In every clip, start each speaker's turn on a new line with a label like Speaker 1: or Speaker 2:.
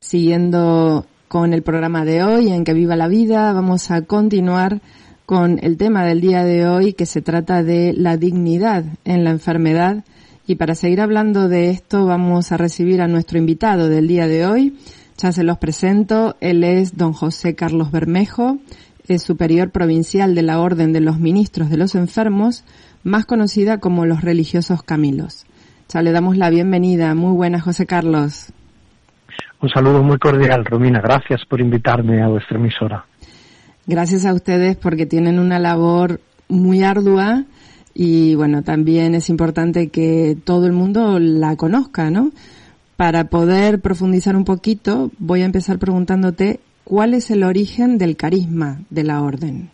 Speaker 1: Siguiendo con el programa de hoy, En Que Viva la Vida, vamos a continuar con el tema del día de hoy, que se trata de la dignidad en la enfermedad. Y para seguir hablando de esto, vamos a recibir a nuestro invitado del día de hoy. Ya se los presento. Él es don José Carlos Bermejo, es superior provincial de la Orden de los Ministros de los Enfermos, más conocida como los religiosos Camilos. Ya le damos la bienvenida. Muy buenas, José Carlos.
Speaker 2: Un saludo muy cordial, Romina. Gracias por invitarme a vuestra emisora.
Speaker 1: Gracias a ustedes porque tienen una labor muy ardua y, bueno, también es importante que todo el mundo la conozca, ¿no? Para poder profundizar un poquito, voy a empezar preguntándote cuál es el origen del carisma de la Orden.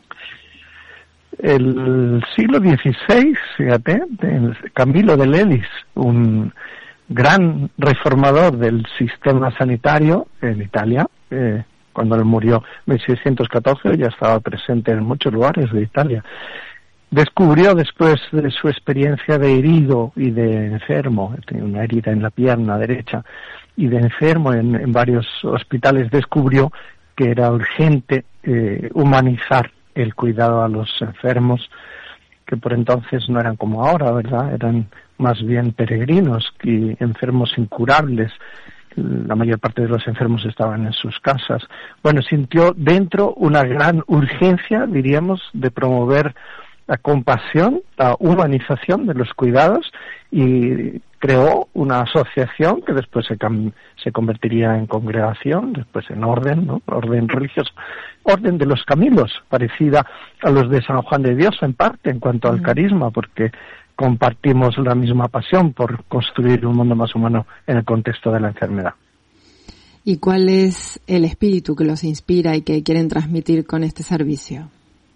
Speaker 2: El siglo XVI, fíjate, Camilo de Lelis, un gran reformador del sistema sanitario en Italia, cuando él murió en 1614, ya estaba presente en muchos lugares de Italia. Descubrió, después de su experiencia de herido y de enfermo, tenía una herida en la pierna derecha, y de enfermo en varios hospitales, descubrió que era urgente humanizar el cuidado a los enfermos, que por entonces no eran como ahora, ¿verdad? Eran más bien peregrinos y enfermos incurables. La mayor parte de los enfermos estaban en sus casas. Bueno, sintió dentro una gran urgencia, diríamos, de promover la compasión, la humanización de los cuidados, y creó una asociación que después se convertiría en congregación, después en orden, ¿no? Orden religioso, Orden de los Camilos, parecida a los de San Juan de Dios en parte en cuanto al carisma, porque compartimos la misma pasión por construir un mundo más humano en el contexto de la enfermedad.
Speaker 1: ¿Y cuál es el espíritu que los inspira y que quieren transmitir con este servicio?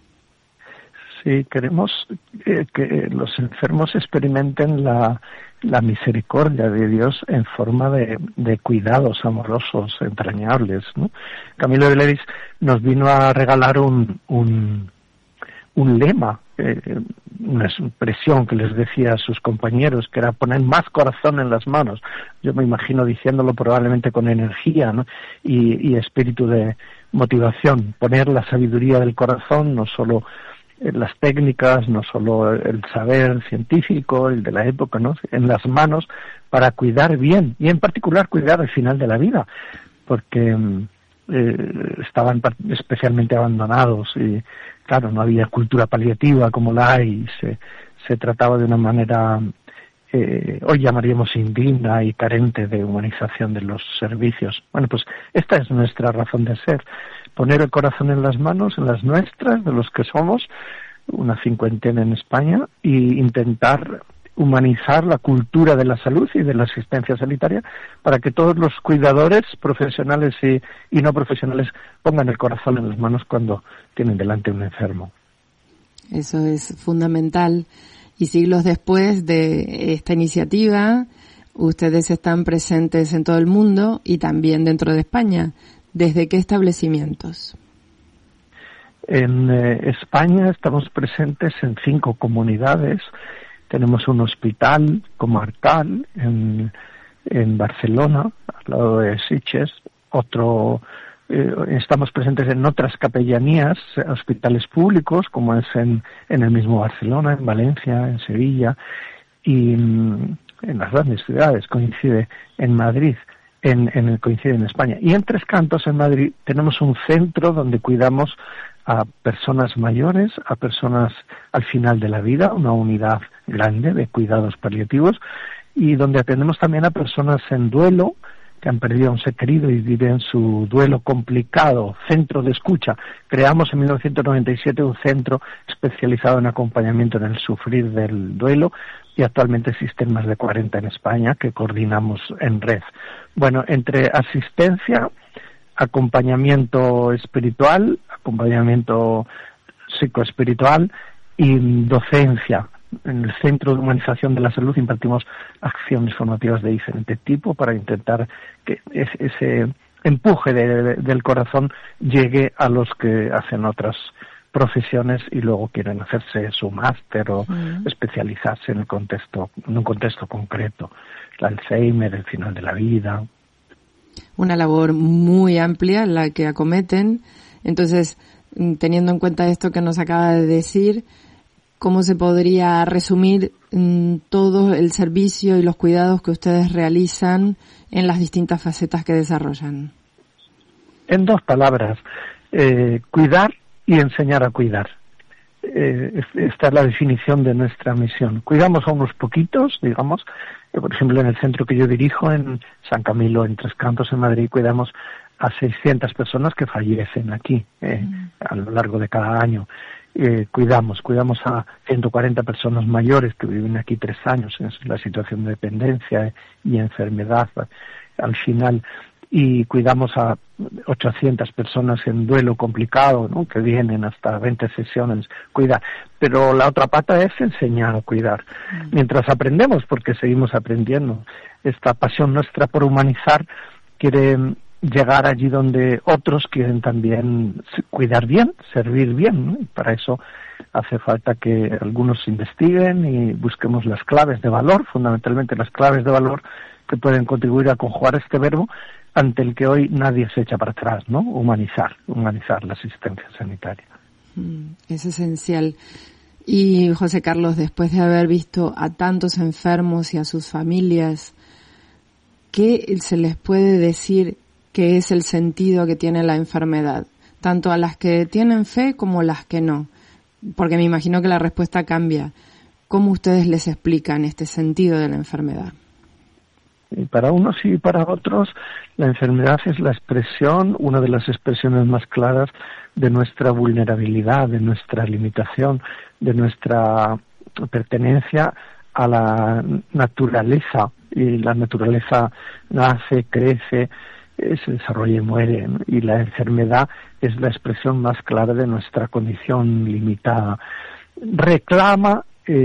Speaker 2: Sí, queremos que los enfermos experimenten la misericordia de Dios en forma de cuidados amorosos, entrañables, ¿no? Camilo de Lelis nos vino a regalar un lema, una expresión que les decía a sus compañeros, que era poner más corazón en las manos. Yo me imagino diciéndolo probablemente con energía, ¿no? y espíritu de motivación, poner la sabiduría del corazón, no solo las técnicas, no solo el saber científico, el de la época, ¿no? En las manos, para cuidar bien, y en particular cuidar al final de la vida, porque estaban especialmente abandonados y, claro, no había cultura paliativa como la hay, se trataba de una manera, hoy llamaríamos indigna y carente de humanización de los servicios. Bueno, pues esta es nuestra razón de ser. Poner el corazón en las manos, en las nuestras, de los que somos, una cincuentena en España, y intentar humanizar la cultura de la salud y de la asistencia sanitaria para que todos los cuidadores, profesionales y no profesionales, pongan el corazón en las manos cuando tienen delante un enfermo.
Speaker 1: Eso es fundamental. Y siglos después de esta iniciativa, ustedes están presentes en todo el mundo y también dentro de España. ¿Desde qué establecimientos?
Speaker 2: En España estamos presentes en 5 comunidades. Tenemos un hospital comarcal en Barcelona, al lado de Sitges. Estamos presentes en otras capellanías, hospitales públicos, como es en el mismo Barcelona, en Valencia, en Sevilla, y en las grandes ciudades. Coincide en Madrid. Coincide en España. Y en Tres Cantos, en Madrid, tenemos un centro donde cuidamos a personas mayores, a personas al final de la vida, una unidad grande de cuidados paliativos, y donde atendemos también a personas en duelo, que han perdido a un ser querido y viven su duelo complicado. Centro de escucha. Creamos en 1997 un centro especializado en acompañamiento en el sufrir del duelo, y actualmente existen más de 40 en España que coordinamos en red. Bueno, entre asistencia, acompañamiento espiritual, acompañamiento psicoespiritual y docencia. En el Centro de Humanización de la Salud impartimos acciones formativas de diferente tipo para intentar que ese empuje del corazón llegue a los que hacen otras profesiones y luego quieren hacerse su máster o especializarse en un contexto concreto, el Alzheimer, el final de la vida.
Speaker 1: Una labor muy amplia la que acometen. Entonces, teniendo en cuenta esto que nos acaba de decir, ¿cómo se podría resumir todo el servicio y los cuidados que ustedes realizan en las distintas facetas que desarrollan?
Speaker 2: En 2 palabras, cuidar y enseñar a cuidar. Esta es la definición de nuestra misión. Cuidamos a unos poquitos, digamos, por ejemplo, en el centro que yo dirijo, en San Camilo, en Tres Cantos, en Madrid, cuidamos a 600 personas que fallecen aquí a lo largo de cada año. Cuidamos a 140 personas mayores que viven aquí 3 años en la situación de dependencia y enfermedad al final, y cuidamos a 800 personas en duelo complicado, ¿no?, que vienen hasta 20 sesiones, cuidar. Pero la otra pata es enseñar a cuidar. Mientras aprendemos, porque seguimos aprendiendo, esta pasión nuestra por humanizar quiere llegar allí donde otros quieren también cuidar bien, servir bien, ¿no? Y para eso hace falta que algunos investiguen y busquemos las claves de valor, fundamentalmente las claves de valor que pueden contribuir a conjugar este verbo ante el que hoy nadie se echa para atrás, ¿no? Humanizar la asistencia sanitaria.
Speaker 1: Es esencial. Y José Carlos, después de haber visto a tantos enfermos y a sus familias, ¿qué se les puede decir que es el sentido que tiene la enfermedad? Tanto a las que tienen fe como a las que no. Porque me imagino que la respuesta cambia. ¿Cómo ustedes les explican este sentido de la enfermedad?
Speaker 2: Y para unos y para otros, la enfermedad es la expresión, una de las expresiones más claras de nuestra vulnerabilidad, de nuestra limitación, de nuestra pertenencia a la naturaleza. Y la naturaleza nace, crece, se desarrolla y muere, ¿no? Y la enfermedad es la expresión más clara de nuestra condición limitada. Reclama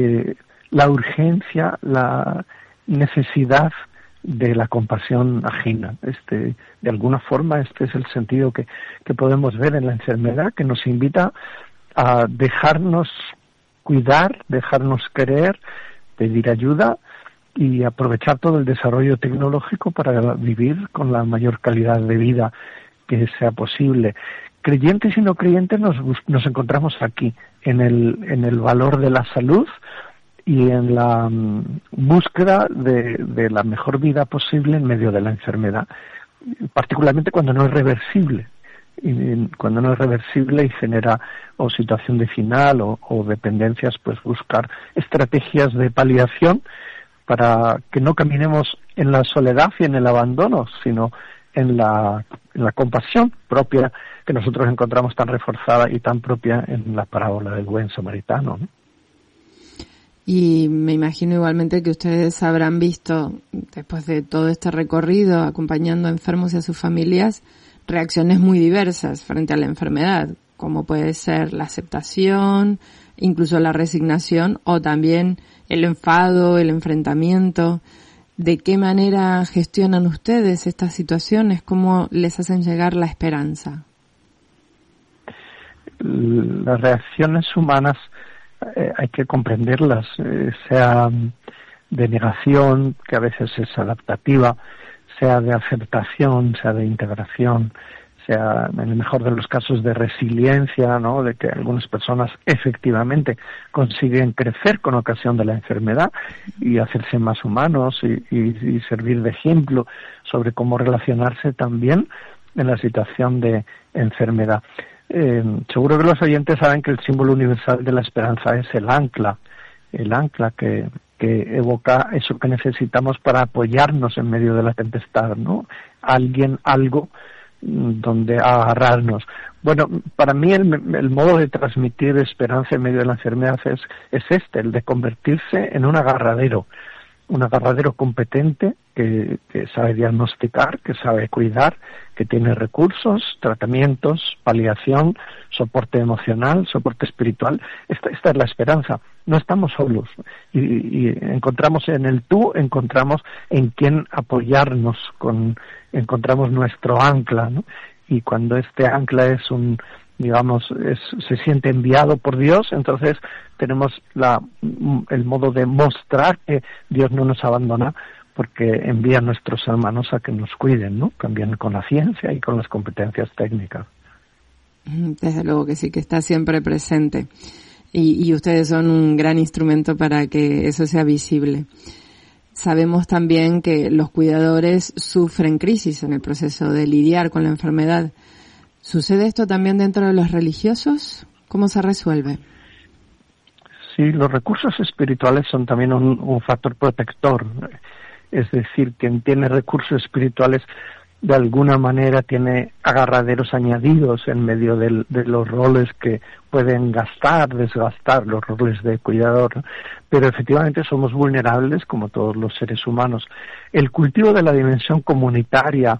Speaker 2: la urgencia, la necesidad de la compasión ajena. De alguna forma, este es el sentido que podemos ver en la enfermedad, que nos invita a dejarnos cuidar, dejarnos querer, pedir ayuda y aprovechar todo el desarrollo tecnológico para vivir con la mayor calidad de vida que sea posible. Creyentes y no creyentes nos encontramos aquí, en el valor de la salud y en la búsqueda de la mejor vida posible en medio de la enfermedad, particularmente cuando no es reversible. Y cuando no es reversible y genera o situación de final o dependencias, pues buscar estrategias de paliación para que no caminemos en la soledad y en el abandono, sino en la compasión propia que nosotros encontramos tan reforzada y tan propia en la parábola del buen samaritano, ¿no?
Speaker 1: Y me imagino igualmente que ustedes habrán visto, después de todo este recorrido, acompañando a enfermos y a sus familias, reacciones muy diversas frente a la enfermedad, como puede ser la aceptación, incluso la resignación, o también el enfado, el enfrentamiento. ¿De qué manera gestionan ustedes estas situaciones? ¿Cómo les hacen llegar la esperanza?
Speaker 2: Las reacciones humanas hay que comprenderlas, sea de negación, que a veces es adaptativa, sea de aceptación, sea de integración, sea en el mejor de los casos de resiliencia, ¿no?, de que algunas personas efectivamente consiguen crecer con ocasión de la enfermedad y hacerse más humanos y servir de ejemplo sobre cómo relacionarse también en la situación de enfermedad. Seguro que los oyentes saben que el símbolo universal de la esperanza es el ancla que evoca eso que necesitamos para apoyarnos en medio de la tempestad, ¿no? Alguien, algo donde agarrarnos. Bueno, para mí el modo de transmitir esperanza en medio de la enfermedad es el de convertirse en un agarradero competente que sabe diagnosticar, que sabe cuidar, que tiene recursos, tratamientos, paliación, soporte emocional, soporte espiritual. Esta es la esperanza. No estamos solos y encontramos en el tú, encontramos en quién apoyarnos, encontramos nuestro ancla, ¿no? Y cuando este ancla es se siente enviado por Dios, entonces tenemos el modo de mostrar que Dios no nos abandona porque envía a nuestros hermanos a que nos cuiden, ¿no? También con la ciencia y con las competencias técnicas.
Speaker 1: Desde luego que sí, que está siempre presente. Y ustedes son un gran instrumento para que eso sea visible. Sabemos también que los cuidadores sufren crisis en el proceso de lidiar con la enfermedad. ¿Sucede esto también dentro de los religiosos? ¿Cómo se resuelve?
Speaker 2: Sí, los recursos espirituales son también un factor protector. Es decir, quien tiene recursos espirituales de alguna manera tiene agarraderos añadidos en medio de los roles que pueden desgastar los roles de cuidador. Pero efectivamente somos vulnerables como todos los seres humanos. El cultivo de la dimensión comunitaria,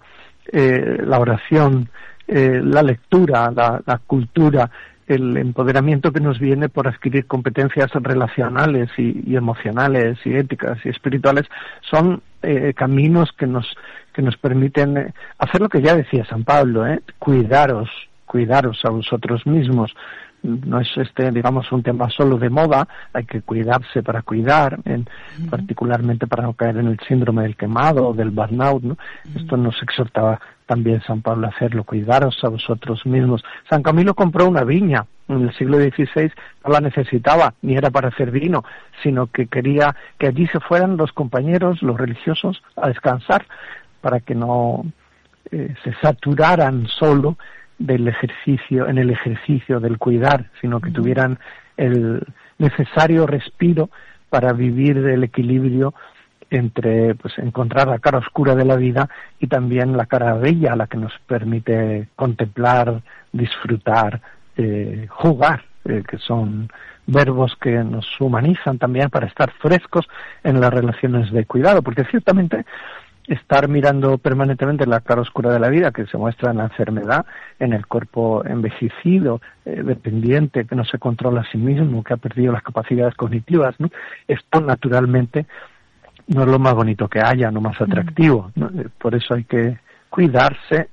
Speaker 2: la oración, la lectura, la cultura, el empoderamiento que nos viene por adquirir competencias relacionales y emocionales y éticas y espirituales son caminos que nos permiten hacer lo que ya decía San Pablo, cuidaros a vosotros mismos. No es digamos, un tema solo de moda, hay que cuidarse para cuidar, particularmente para no caer en el síndrome del quemado o del burnout, ¿no? Esto nos exhortaba también San Pablo a hacerlo, cuidaros a vosotros mismos. San Camilo compró una viña en el siglo XVI, no la necesitaba, ni era para hacer vino, sino que quería que allí se fueran los compañeros, los religiosos, a descansar, para que no se saturaran solo en el ejercicio del cuidar, sino que tuvieran el necesario respiro para vivir el equilibrio entre encontrar la cara oscura de la vida y también la cara bella, la que nos permite contemplar, disfrutar, jugar, que son verbos que nos humanizan también para estar frescos en las relaciones de cuidado, porque ciertamente estar mirando permanentemente la cara oscura de la vida, que se muestra en la enfermedad, en el cuerpo envejecido, dependiente, que no se controla a sí mismo, que ha perdido las capacidades cognitivas, ¿no? Esto naturalmente no es lo más bonito que haya, no más atractivo, ¿no? Por eso hay que cuidarse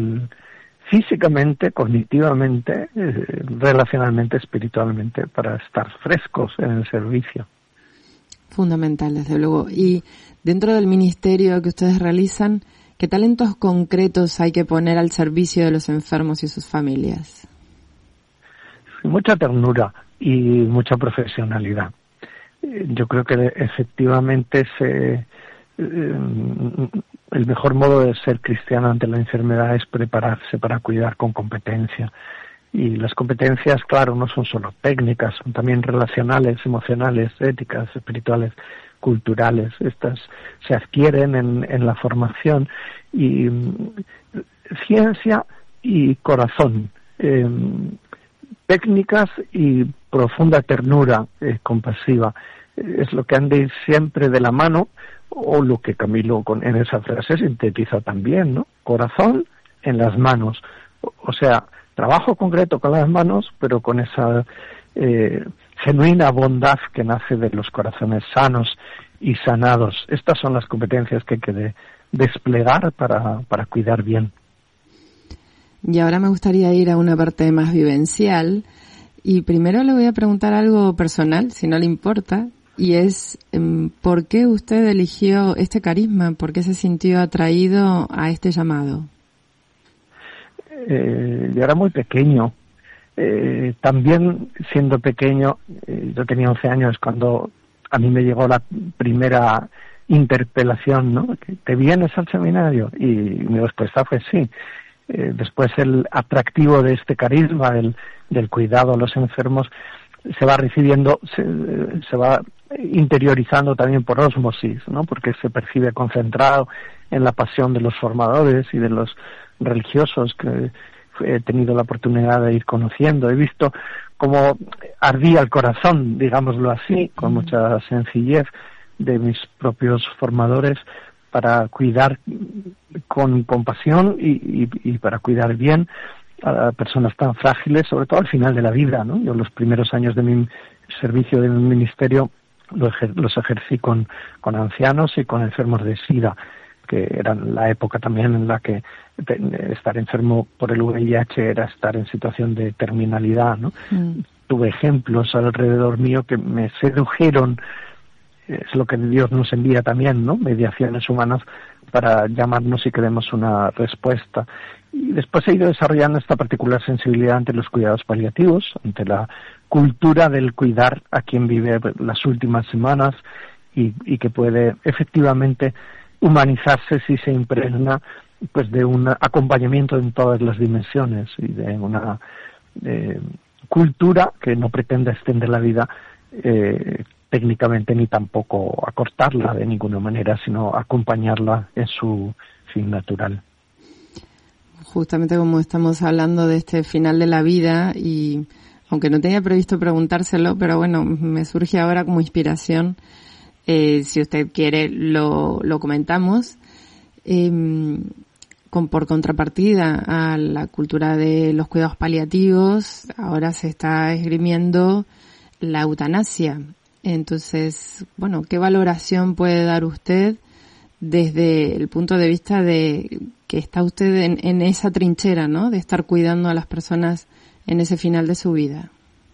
Speaker 2: físicamente, cognitivamente, relacionalmente, espiritualmente, para estar frescos en el servicio.
Speaker 1: Fundamental, desde luego. Y dentro del ministerio que ustedes realizan, ¿qué talentos concretos hay que poner al servicio de los enfermos y sus familias?
Speaker 2: Mucha ternura y mucha profesionalidad. Yo creo que efectivamente el mejor modo de ser cristiano ante la enfermedad es prepararse para cuidar con competencia. Y las competencias, claro, no son solo técnicas, son también relacionales, emocionales, éticas, espirituales, culturales. Estas se adquieren en la formación. Y ciencia y corazón, técnicas y profunda ternura compasiva. Es lo que han de ir siempre de la mano, o lo que Camilo en esa frase sintetiza también, ¿no? Corazón en las manos. O sea, trabajo concreto con las manos, pero con esa genuina bondad que nace de los corazones sanos y sanados. Estas son las competencias que hay que desplegar para cuidar bien.
Speaker 1: Y ahora me gustaría ir a una parte más vivencial. Y primero le voy a preguntar algo personal, si no le importa, y es ¿por qué usted eligió este carisma? ¿Por qué se sintió atraído a este llamado?
Speaker 2: Yo era muy pequeño. También siendo pequeño, yo tenía 11 años cuando a mí me llegó la primera interpelación, ¿no? ¿Te vienes al seminario? Y mi respuesta fue sí. Después el atractivo de este carisma del cuidado a los enfermos se va recibiendo, se va interiorizando también por ósmosis, ¿no? Porque se percibe concentrado en la pasión de los formadores y de los religiosos que he tenido la oportunidad de ir conociendo. He visto cómo ardía el corazón, digámoslo así, con mucha sencillez de mis propios formadores para cuidar con compasión y para cuidar bien a personas tan frágiles, sobre todo al final de la vida, ¿no? Yo los primeros años de mi servicio de mi ministerio los ejercí con ancianos y con enfermos de SIDA, que eran la época también en la que estar enfermo por el VIH era estar en situación de terminalidad, ¿no? Tuve ejemplos alrededor mío que me sedujeron es lo que Dios nos envía también, ¿no? Mediaciones humanas para llamarnos si queremos una respuesta. Y después he ido desarrollando esta particular sensibilidad ante los cuidados paliativos, ante la cultura del cuidar a quien vive las últimas semanas y que puede efectivamente humanizarse si se impregna pues de un acompañamiento en todas las dimensiones y de una cultura que no pretende extender la vida técnicamente ni tampoco acortarla de ninguna manera, sino acompañarla en su fin natural.
Speaker 1: Justamente como estamos hablando de este final de la vida, y aunque no tenía previsto preguntárselo, pero bueno, me surge ahora como inspiración, si usted quiere lo comentamos, por contrapartida a la cultura de los cuidados paliativos, ahora se está esgrimiendo la eutanasia. Entonces, bueno, ¿qué valoración puede dar usted desde el punto de vista de que está usted en esa trinchera, ¿no? De estar cuidando a las personas en ese final de su vida?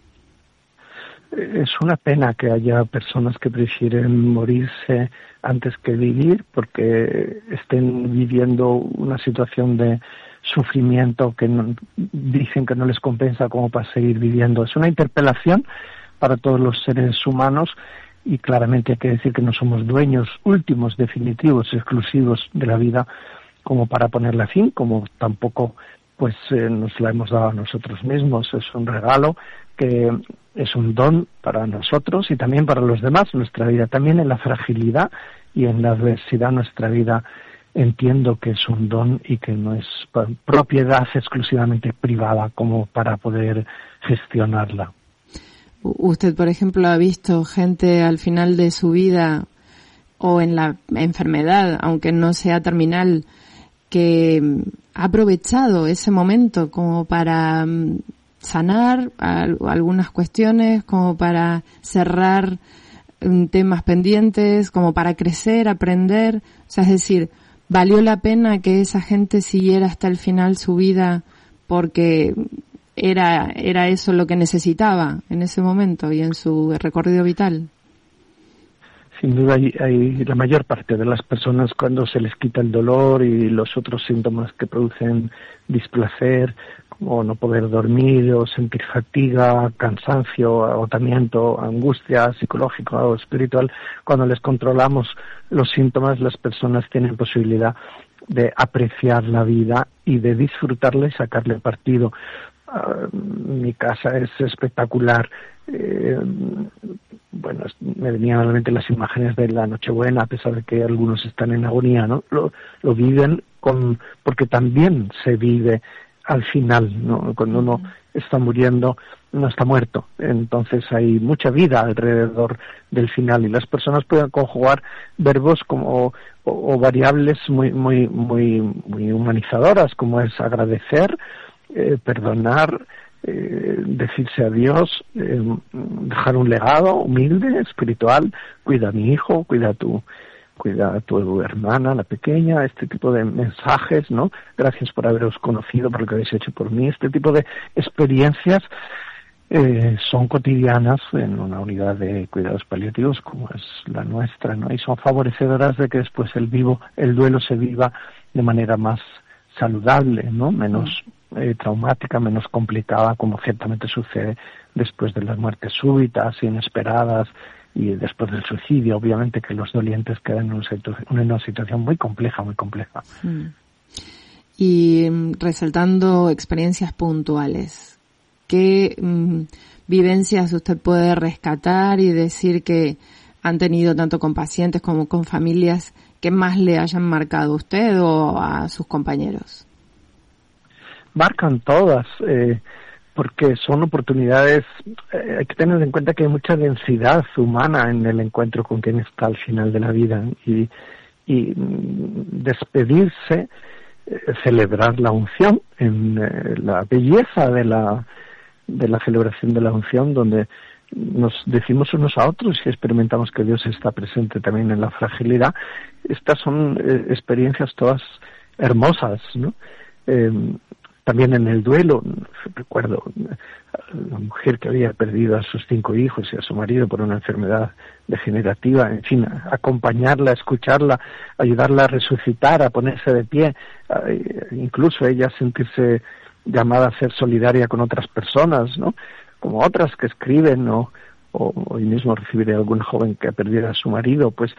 Speaker 2: Es una pena que haya personas que prefieren morirse antes que vivir porque estén viviendo una situación de sufrimiento que dicen que no les compensa como para seguir viviendo. Es una interpelación para todos los seres humanos y claramente hay que decir que no somos dueños últimos, definitivos, exclusivos de la vida como para ponerle fin, como tampoco pues nos la hemos dado a nosotros mismos. Es un regalo que es un don para nosotros y también para los demás, nuestra vida. También en la fragilidad y en la adversidad nuestra vida entiendo que es un don y que no es propiedad exclusivamente privada como para poder gestionarla.
Speaker 1: Usted, por ejemplo, ha visto gente al final de su vida o en la enfermedad, aunque no sea terminal, que ha aprovechado ese momento como para sanar algunas cuestiones, como para cerrar temas pendientes, como para crecer, aprender. O sea, es decir, ¿valió la pena que esa gente siguiera hasta el final su vida porque era eso lo que necesitaba en ese momento y en su recorrido vital?
Speaker 2: Sin duda hay la mayor parte de las personas cuando se les quita el dolor y los otros síntomas que producen displacer, como no poder dormir o sentir fatiga, cansancio, agotamiento, angustia psicológica o espiritual, cuando les controlamos los síntomas, las personas tienen posibilidad de apreciar la vida y de disfrutarla y sacarle partido. Mi casa es espectacular. Bueno, me venían a la mente las imágenes de la Nochebuena, a pesar de que algunos están en agonía, ¿no? Lo viven porque también se vive al final, ¿no? Cuando uno está muriendo, no está muerto. Entonces hay mucha vida alrededor del final y las personas pueden conjugar verbos como o variables muy humanizadoras, como es agradecer, perdonar, decirse adiós, dejar un legado humilde, espiritual, cuida a mi hijo, cuida a tu hermana, la pequeña, este tipo de mensajes, ¿no? Gracias por haberos conocido, por lo que habéis hecho por mí. Este tipo de experiencias son cotidianas en una unidad de cuidados paliativos como es la nuestra, ¿no? Y son favorecedoras de que después el duelo se viva de manera más saludable, ¿no? Menos traumática, menos complicada, como ciertamente sucede después de las muertes súbitas, inesperadas, y después del suicidio, obviamente que los dolientes quedan en una situación muy compleja, muy compleja.
Speaker 1: Y resaltando experiencias puntuales, ¿qué vivencias usted puede rescatar y decir que han tenido tanto con pacientes como con familias que más le hayan marcado a usted o a sus compañeros?
Speaker 2: Marcan todas, porque son oportunidades. Hay que tener en cuenta que hay mucha densidad humana en el encuentro con quien está al final de la vida y despedirse, celebrar la unción en la belleza de la celebración de la unción, donde nos decimos unos a otros y experimentamos que Dios está presente también en la fragilidad. Estas son experiencias todas hermosas, ¿no? También en el duelo, recuerdo una mujer que había perdido a sus 5 hijos y a su marido por una enfermedad degenerativa, en fin, acompañarla, escucharla, ayudarla a resucitar, a ponerse de pie, incluso ella sentirse llamada a ser solidaria con otras personas, ¿no? Como otras que escriben, o hoy mismo recibiré a algún joven que ha perdido a su marido. Pues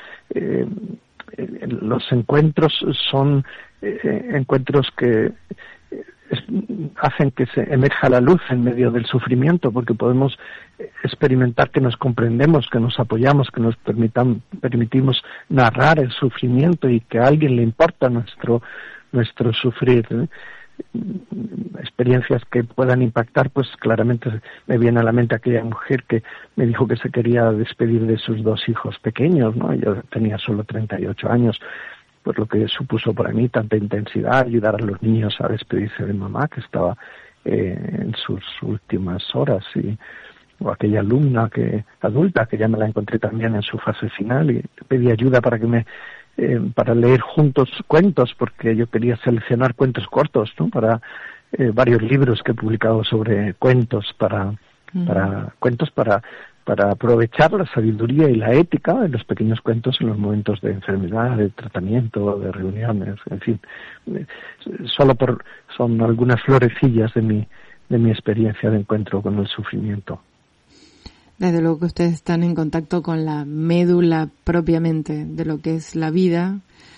Speaker 2: los encuentros son encuentros que hacen que se emerja la luz en medio del sufrimiento, porque podemos experimentar que nos comprendemos, que nos apoyamos, que nos permitimos narrar el sufrimiento y que a alguien le importa nuestro sufrir, ¿eh? Experiencias que puedan impactar, pues claramente me viene a la mente aquella mujer que me dijo que se quería despedir de sus 2 hijos pequeños, ¿no? Yo tenía solo 38 años, pues lo que supuso para mí tanta intensidad, ayudar a los niños a despedirse de mamá, que estaba en sus últimas horas, o aquella alumna adulta, que ya me la encontré también en su fase final, y pedí ayuda para que para leer juntos cuentos, porque yo quería seleccionar cuentos cortos, ¿no? Para varios libros que he publicado sobre cuentos, para aprovechar la sabiduría y la ética en los pequeños cuentos en los momentos de enfermedad, de tratamiento, de reuniones, en fin. Son algunas florecillas de mi experiencia de encuentro con el sufrimiento.
Speaker 1: Desde luego que ustedes están en contacto con la médula propiamente de lo que es la vida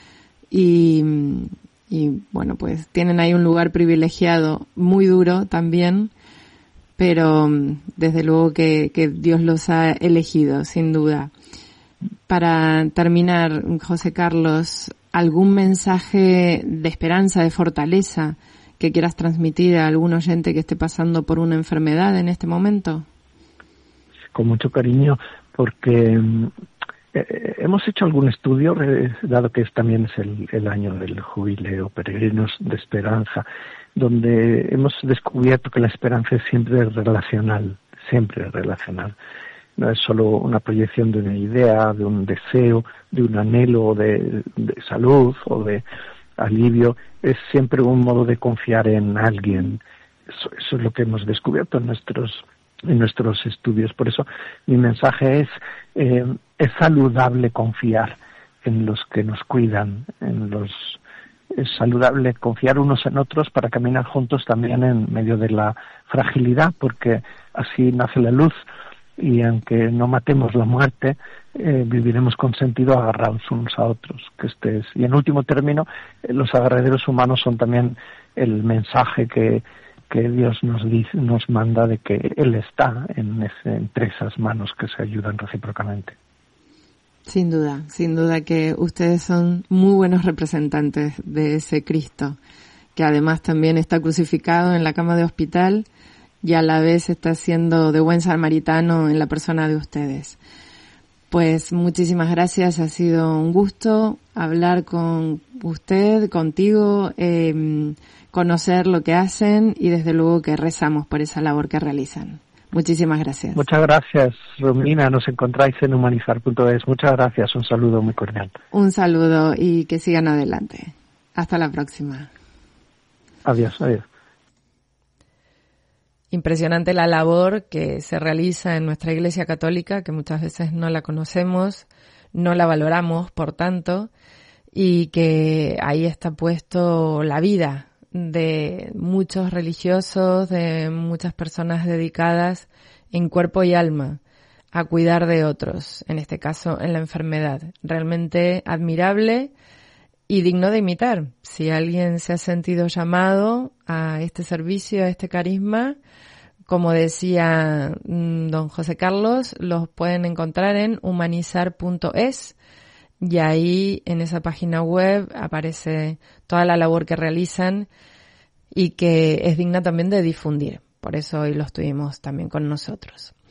Speaker 1: y bueno, pues tienen ahí un lugar privilegiado, muy duro también, pero desde luego que Dios los ha elegido, sin duda. Para terminar, José Carlos, ¿algún mensaje de esperanza, de fortaleza que quieras transmitir a algún oyente que esté pasando por una enfermedad en este momento?
Speaker 2: Con mucho cariño, porque hemos hecho algún estudio, dado que también es el año del jubileo, Peregrinos de Esperanza, donde hemos descubierto que la esperanza es siempre relacional. No es solo una proyección de una idea, de un deseo, de un anhelo de salud o de alivio, es siempre un modo de confiar en alguien. Eso es lo que hemos descubierto en nuestros estudios. Por eso mi mensaje es saludable confiar en los que nos cuidan, es saludable confiar unos en otros para caminar juntos también en medio de la fragilidad, porque así nace la luz, y aunque no matemos la muerte, viviremos con sentido agarrados unos a otros. Y en último término, los agarraderos humanos son también el mensaje que Dios nos manda de que Él está entre esas manos que se ayudan recíprocamente.
Speaker 1: Sin duda que ustedes son muy buenos representantes de ese Cristo, que además también está crucificado en la cama de hospital y a la vez está siendo de buen samaritano en la persona de ustedes. Pues muchísimas gracias, ha sido un gusto hablar con usted, contigo, conocer lo que hacen y desde luego que rezamos por esa labor que realizan. Muchísimas gracias.
Speaker 2: Muchas gracias, Romina. Nos encontráis en humanizar.es. Muchas gracias. Un saludo muy cordial.
Speaker 1: Un saludo y que sigan adelante. Hasta la próxima.
Speaker 2: Adiós.
Speaker 1: Impresionante la labor que se realiza en nuestra Iglesia Católica, que muchas veces no la conocemos, no la valoramos, por tanto, y que ahí está puesto la vida de muchos religiosos, de muchas personas dedicadas en cuerpo y alma a cuidar de otros, en este caso en la enfermedad. Realmente admirable y digno de imitar. Si alguien se ha sentido llamado a este servicio, a este carisma, como decía don José Carlos, los pueden encontrar en humanizar.es. Y ahí en esa página web aparece toda la labor que realizan y que es digna también de difundir. Por eso hoy los tuvimos también con nosotros.